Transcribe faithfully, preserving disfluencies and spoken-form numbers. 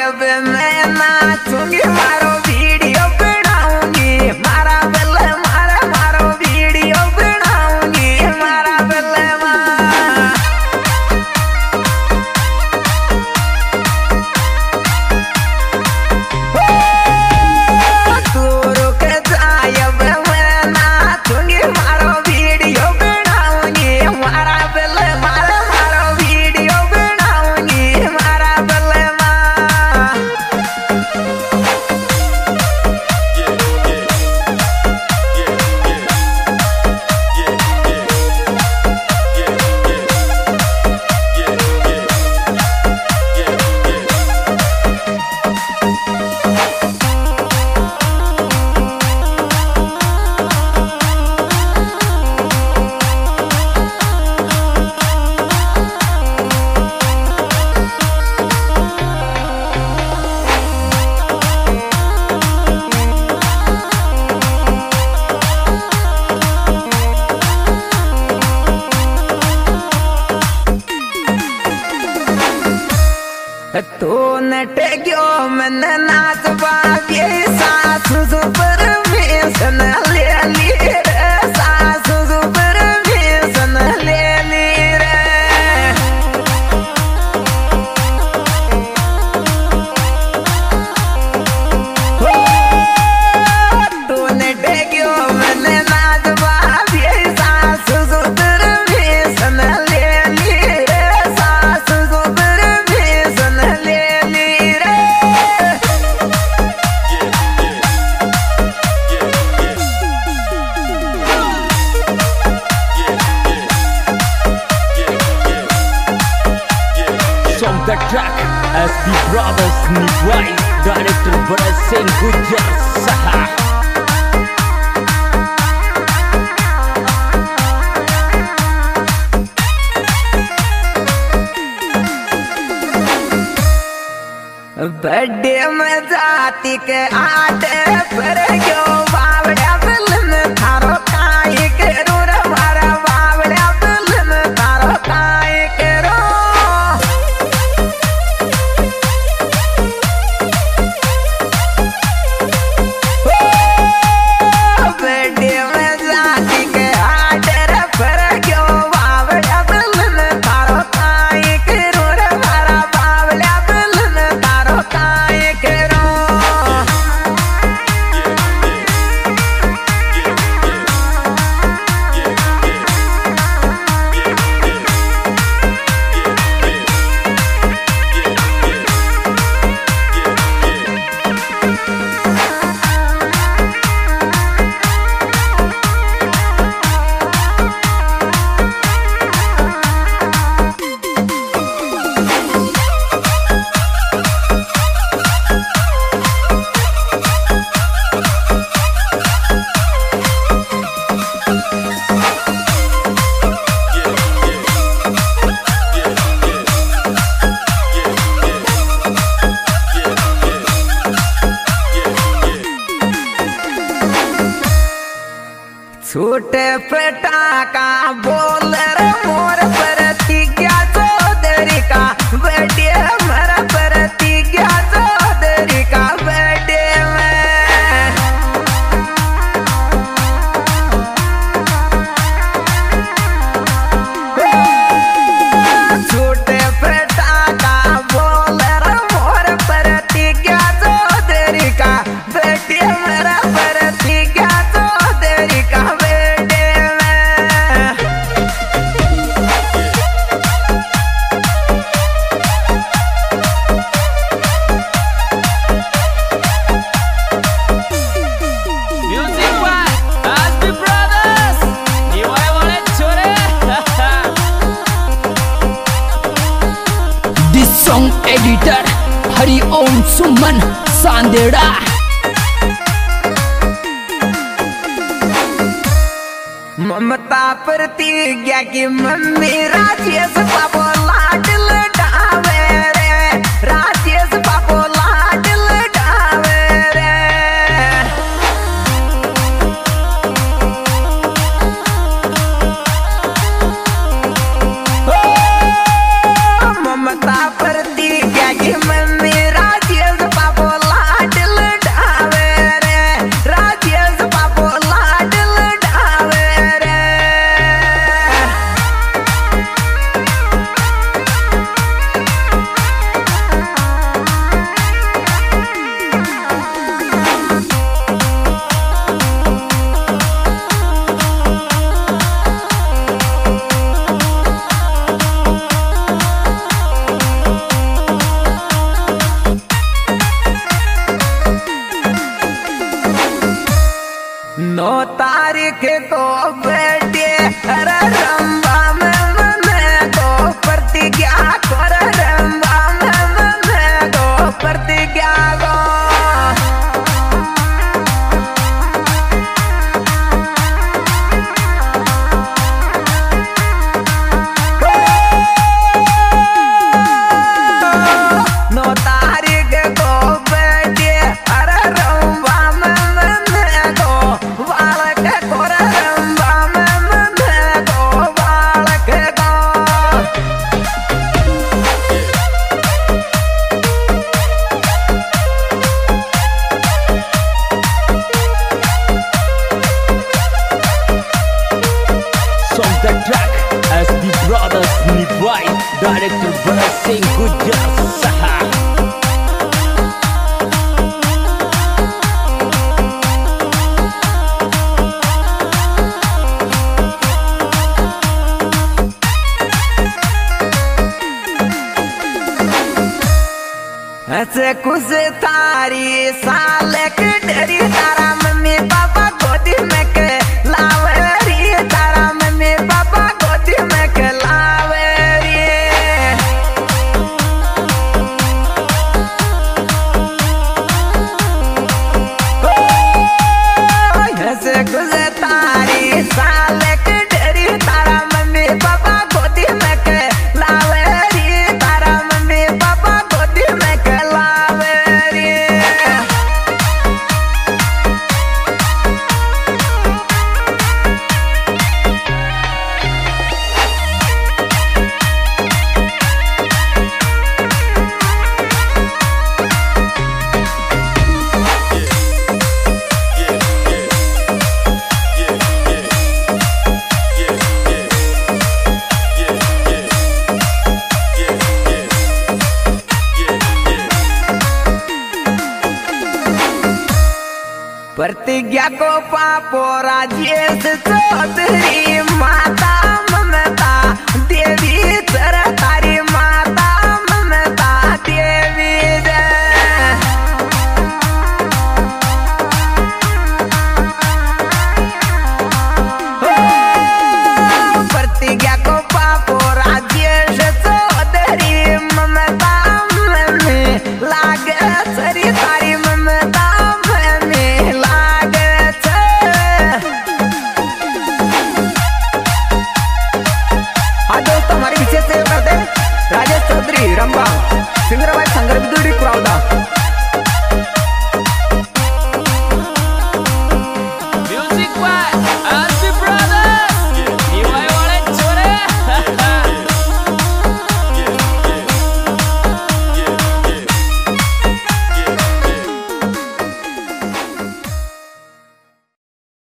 अब मैं नाचूंगी मारो वीडियो बनाऊंगी मारा बल्ले मारा मारो वीडियो बनाऊंगी मारा बल्ले तू रुक जाए अब मैं नाचूंगी मारो वीडियो बनाऊंगी मारा बल्ले मारा मारो वीडियो बनाऊंगी मारा बल्ले तो नट गयो मन नाच बाबे सासु सुपर मिशन ले ली रे सासु सुपर मिशन ले ली रे तो नट गयो मन नाच बाबे सासु सुपर मिशन ले ली रे सासु सुपर मिशन ले ली रे From the track S B Brothers Nitwai Director Bharat Singh Gujjar Saha बड़े मजाती के आटे पर क्यों बावड़ा बिलन थारो काई करो रे मारा बावड़ा बिलन थारो काई करो बड़े मजाती के आटे पर क्यों बावड़ा बिलन थारो काई करो रे मारा बावड़ा बिलन थारो काई करो छोटे पटाका बोल रे मोर प्रतिज्ञा चौधरी का बर्थडे मेरा प्रतिज्ञा चौधरी का बर्थडे में छोटे पटाका बोल रे मोर प्रतिज्ञा चौधरी का बर्थडे मेरा प्रतिज्ञा चौधरी का बर्थडे में Music by S B Brothers Nitwai wale chore This song editor Hari Om Suman Sandera ममता प्रतिज्ञा की मम्मी राजेश बाबू लाडल डावे रे राजेश बाबू लाडल डावे रे ओ, ममता प्रतिज्ञा की mummy Rajesh on the track S B Brothers Nivai, director Bharat Singh Gujjar Saha. ऐसे कुछ तारी साल के डरी तारा मम्मी पापा गोदी में के लावे री तारा मम्मी पापा गोदी में के लावे री। ऐसे कुछ तारी साल के डरी तारा मम्मी पापा गोदी में के लावे री तारा मम्मी पापा गोदी में के प्रतिज्ञा को पापो राजेश चौधरी माता ममता देवी तर तारी माता ममता देवी प्रतिज्ञा को पापो राजेश चौधरी ममता में लागे सरी तारी ममता राजेश चौधरी रंबा सिंगर संगर